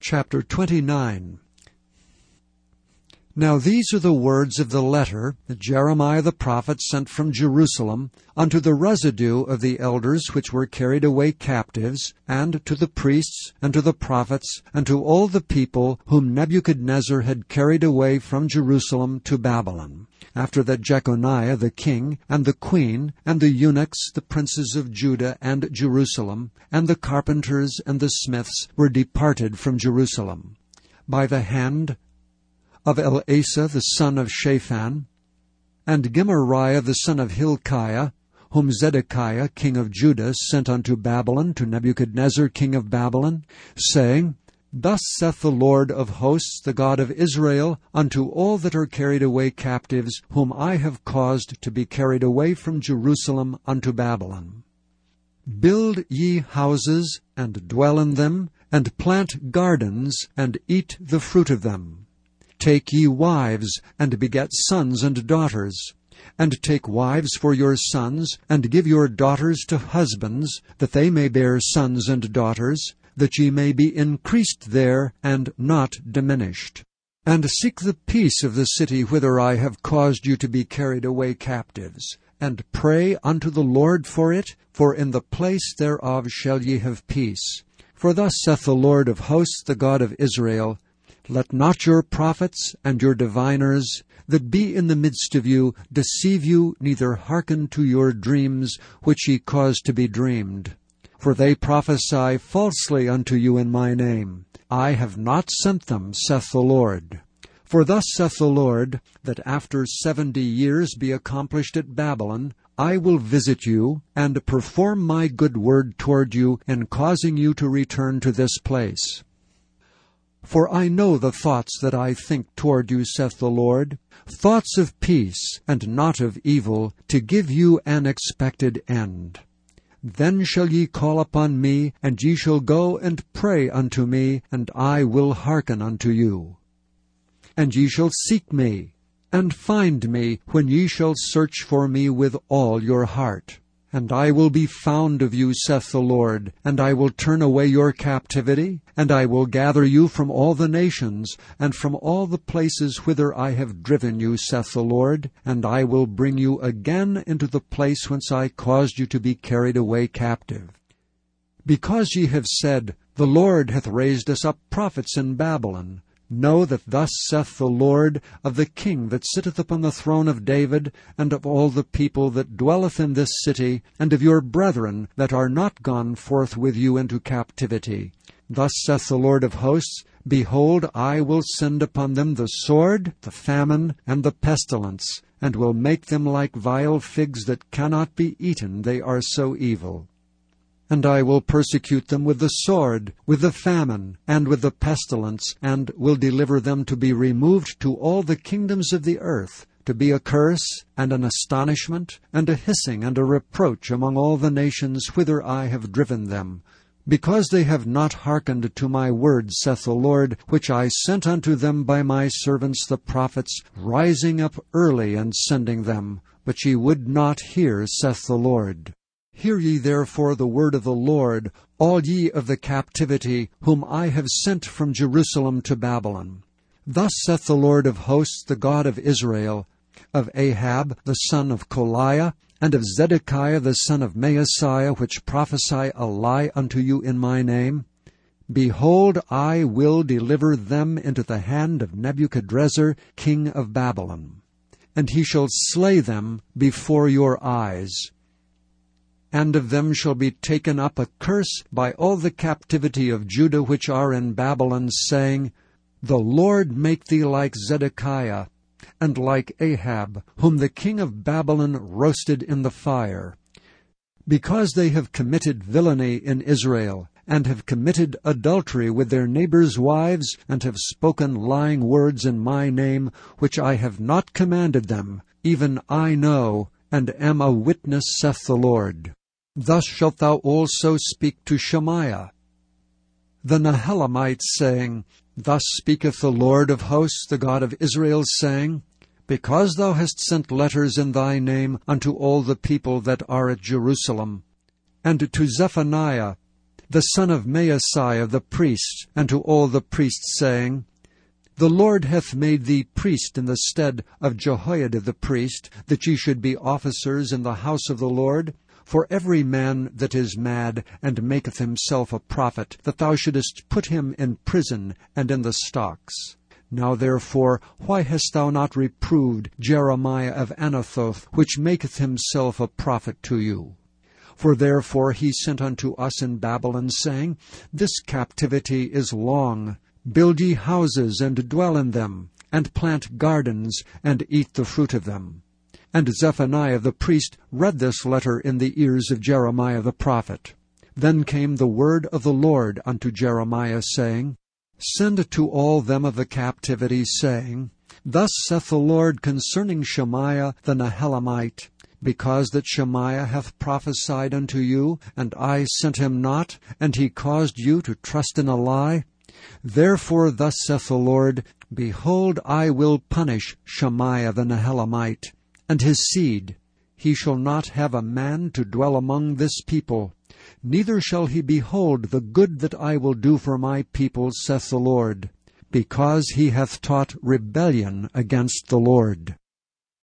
Chapter 29. Now these are the words of the letter that Jeremiah the prophet sent from Jerusalem unto the residue of the elders which were carried away captives, and to the priests, and to the prophets, and to all the people whom Nebuchadnezzar had carried away from Jerusalem to Babylon, after that Jeconiah the king, and the queen, and the eunuchs, the princes of Judah and Jerusalem, and the carpenters and the smiths were departed from Jerusalem, by the hand of Elasa the son of Shaphan, and Gemariah the son of Hilkiah, whom Zedekiah king of Judah sent unto Babylon to Nebuchadnezzar king of Babylon, saying, Thus saith the Lord of hosts, the God of Israel, unto all that are carried away captives, whom I have caused to be carried away from Jerusalem unto Babylon. Build ye houses, and dwell in them, and plant gardens, and eat the fruit of them. Take ye wives, and beget sons and daughters. And take wives for your sons, and give your daughters to husbands, that they may bear sons and daughters, that ye may be increased there, and not diminished. And seek the peace of the city whither I have caused you to be carried away captives, and pray unto the Lord for it, for in the place thereof shall ye have peace. For thus saith the Lord of hosts, the God of Israel, Let not your prophets and your diviners that be in the midst of you deceive you, neither hearken to your dreams which ye cause to be dreamed. For they prophesy falsely unto you in my name. I have not sent them, saith the Lord. For thus saith the Lord, that after 70 years be accomplished at Babylon, I will visit you, and perform my good word toward you, in causing you to return to this place. For I know the thoughts that I think toward you, saith the Lord, thoughts of peace, and not of evil, to give you an expected end. Then shall ye call upon me, and ye shall go and pray unto me, and I will hearken unto you. And ye shall seek me, and find me, when ye shall search for me with all your heart. And I will be found of you, saith the Lord, and I will turn away your captivity, and I will gather you from all the nations, and from all the places whither I have driven you, saith the Lord, and I will bring you again into the place whence I caused you to be carried away captive. Because ye have said, The Lord hath raised us up prophets in Babylon, know that thus saith the Lord of the king that sitteth upon the throne of David, and of all the people that dwelleth in this city, and of your brethren that are not gone forth with you into captivity. Thus saith the Lord of hosts, Behold, I will send upon them the sword, the famine, and the pestilence, and will make them like vile figs that cannot be eaten, they are so evil. And I will persecute them with the sword, with the famine, and with the pestilence, and will deliver them to be removed to all the kingdoms of the earth, to be a curse, and an astonishment, and a hissing, and a reproach among all the nations whither I have driven them, because they have not hearkened to my words, saith the Lord, which I sent unto them by my servants the prophets, rising up early and sending them. But ye would not hear, saith the Lord. Hear ye therefore the word of the Lord, all ye of the captivity, whom I have sent from Jerusalem to Babylon. Thus saith the Lord of hosts, the God of Israel, of Ahab the son of Koliah, and of Zedekiah the son of Maaseiah, which prophesy a lie unto you in my name. Behold, I will deliver them into the hand of Nebuchadnezzar king of Babylon, and he shall slay them before your eyes. And of them shall be taken up a curse by all the captivity of Judah which are in Babylon, saying, The Lord make thee like Zedekiah, and like Ahab, whom the king of Babylon roasted in the fire. Because they have committed villainy in Israel, and have committed adultery with their neighbors' wives, and have spoken lying words in my name, which I have not commanded them, even I know, and am a witness, saith the Lord. Thus shalt thou also speak to Shemaiah the Nehelamite, saying, Thus speaketh the Lord of hosts, the God of Israel, saying, Because thou hast sent letters in thy name unto all the people that are at Jerusalem, and to Zephaniah, the son of Maaseiah the priest, and to all the priests, saying, The Lord hath made thee priest in the stead of Jehoiada the priest, that ye should be officers in the house of the Lord. For every man that is mad, and maketh himself a prophet, that thou shouldest put him in prison and in the stocks. Now therefore, why hast thou not reproved Jeremiah of Anathoth, which maketh himself a prophet to you? For therefore he sent unto us in Babylon, saying, This captivity is long. Build ye houses, and dwell in them, and plant gardens, and eat the fruit of them. And Zephaniah the priest read this letter in the ears of Jeremiah the prophet. Then came the word of the Lord unto Jeremiah, saying, Send to all them of the captivity, saying, Thus saith the Lord concerning Shemaiah the Nehelamite, because that Shemaiah hath prophesied unto you, and I sent him not, and he caused you to trust in a lie. Therefore thus saith the Lord, Behold, I will punish Shemaiah the Nehelamite, and his seed. He shall not have a man to dwell among this people, neither shall he behold the good that I will do for my people, saith the Lord, because he hath taught rebellion against the Lord.